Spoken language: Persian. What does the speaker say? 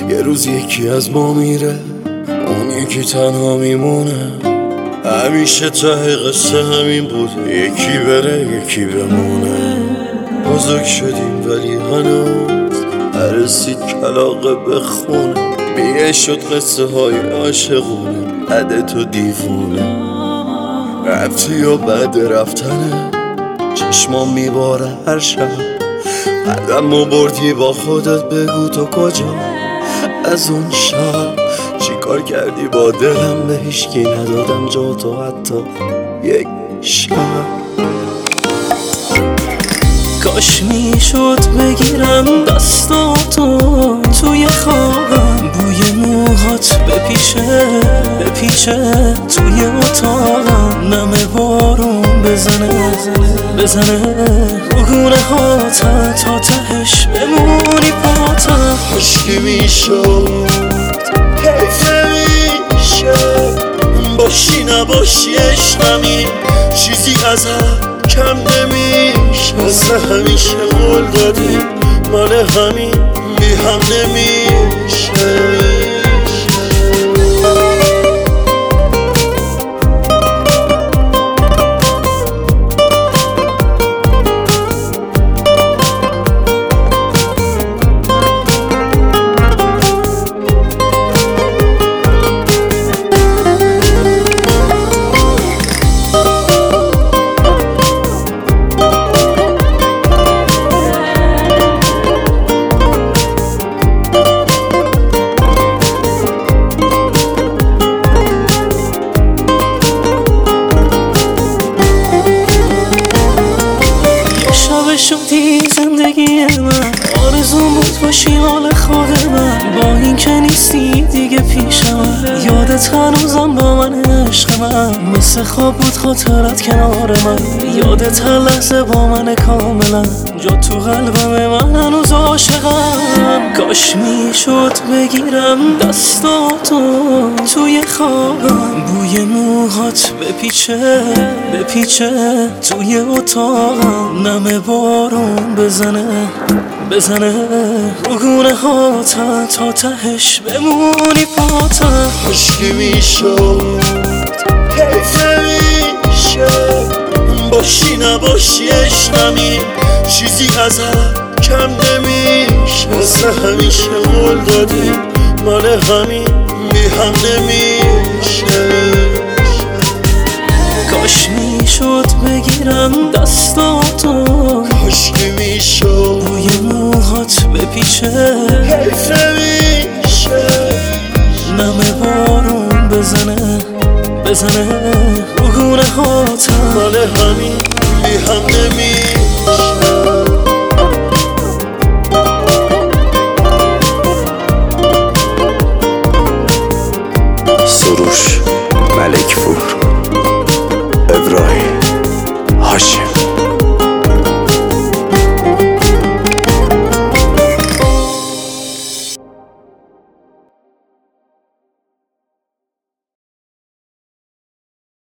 یه روز یکی از ما میره، اون یکی تنها میمونه. همیشه ته قصه همین بوده، یکی بره یکی بمونه. بزرگ شدیم ولی هنوز نرسید کلاغه بخونه. میگه شد قصه های عاشقونه، عدد تو دیوونه. رفتی و بعد رفتنه چشمام میباره هر شب. قدم و بردی با خودت، بگو تو کجا از اون شب؟ چی کار کردی با دلم؟ به هیچکی ندادم جا تو حتی یک شب. کاش میشد بگیرم دستاتو توی خوابم، بوی موهات بپیچه توی اتاقم. نم بارون بزنه بگونه هاتم تا تهش بمونی پاتم. خوشکی میشد حیف میشه، باشی نباشی عشقمی، چیزی ازت کم نمیشه. واسه همیشه قول دادی مال همین بی هم نمیشه. شدی زندگی من، آرزوم بود باشی حال خود من. با این که نیستی دیگه پیشم، یادت هنوزم با من عشق من. مثل خواب بود خاطرت کنار من، یادت هر لحظه با من کاملا. جا تو قلبم من هنوز عاشقم. کاش میشد بگیرم دستاتو توی خوابم، بوی موهات بپیچه توی اتاقم. نم بارون بزنه بگونه هاتم تا تهش بمونی پاتم. خوشکی میشد حیف میشه، باشی نباشی عشقمی، چیزی ازت کم نمیشه. واسه همیشه قول دادی مال همین بی هم نمیشه. کاش میشد بگیرم دستاتو، کاش که میشد بوی موهات بپیچه حیف میشه. نم بارون بزنه بگونه هاتم مال همین بی هم نمیشه.